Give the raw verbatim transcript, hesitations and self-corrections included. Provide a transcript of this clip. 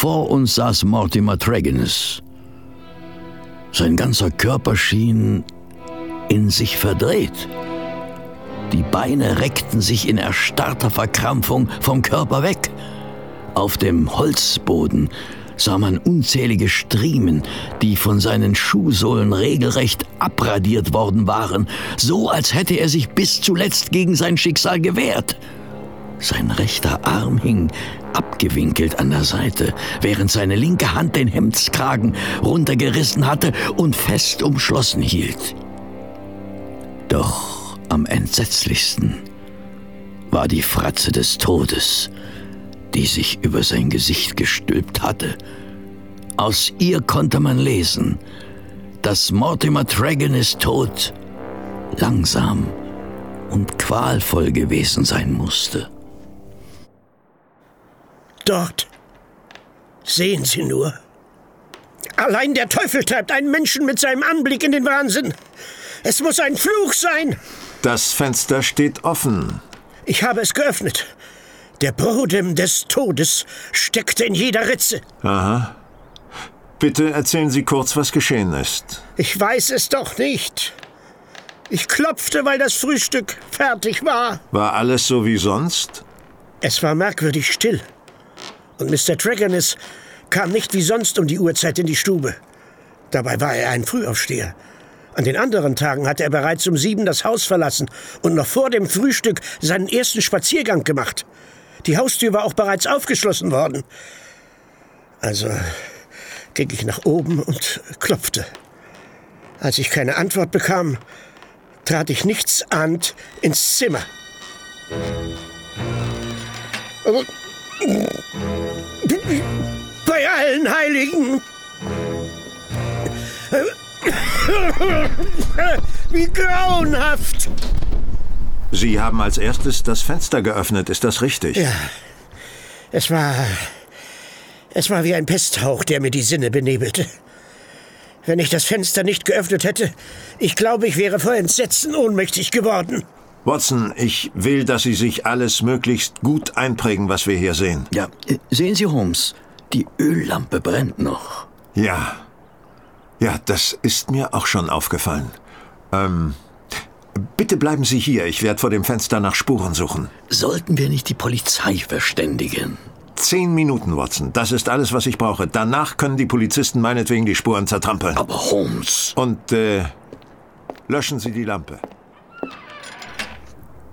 Vor uns saß Mortimer Tregennis. Sein ganzer Körper schien in sich verdreht. Die Beine reckten sich in erstarrter Verkrampfung vom Körper weg. Auf dem Holzboden sah man unzählige Striemen, die von seinen Schuhsohlen regelrecht abradiert worden waren, so als hätte er sich bis zuletzt gegen sein Schicksal gewehrt. Sein rechter Arm hing abgewinkelt an der Seite, während seine linke Hand den Hemdskragen runtergerissen hatte und fest umschlossen hielt. Doch am entsetzlichsten war die Fratze des Todes, die sich über sein Gesicht gestülpt hatte. Aus ihr konnte man lesen, dass Mortimer Tregennis Tod langsam und qualvoll gewesen sein musste. Dort. Sehen Sie nur. Allein der Teufel treibt einen Menschen mit seinem Anblick in den Wahnsinn. Es muss ein Fluch sein. Das Fenster steht offen. Ich habe es geöffnet. Der Brodem des Todes steckte in jeder Ritze. Aha. Bitte erzählen Sie kurz, was geschehen ist. Ich weiß es doch nicht. Ich klopfte, weil das Frühstück fertig war. War alles so wie sonst? Es war merkwürdig still. Und Mister Tregennis kam nicht wie sonst um die Uhrzeit in die Stube. Dabei war er ein Frühaufsteher. An den anderen Tagen hatte er bereits um sieben das Haus verlassen und noch vor dem Frühstück seinen ersten Spaziergang gemacht. Die Haustür war auch bereits aufgeschlossen worden. Also ging ich nach oben und klopfte. Als ich keine Antwort bekam, trat ich nichtsahnend ins Zimmer. Bei allen Heiligen! Wie grauenhaft! Sie haben als erstes das Fenster geöffnet, ist das richtig? Ja, es war... Es war wie ein Pesthauch, der mir die Sinne benebelte. Wenn ich das Fenster nicht geöffnet hätte, ich glaube, ich wäre vor Entsetzen ohnmächtig geworden. Watson, ich will, dass Sie sich alles möglichst gut einprägen, was wir hier sehen. Ja, sehen Sie, Holmes, die Öllampe brennt noch. Ja, ja, das ist mir auch schon aufgefallen. Ähm, bitte bleiben Sie hier, ich werde vor dem Fenster nach Spuren suchen. Sollten wir nicht die Polizei verständigen? Zehn Minuten, Watson, das ist alles, was ich brauche. Danach können die Polizisten meinetwegen die Spuren zertrampeln. Aber Holmes... Und, äh, löschen Sie die Lampe.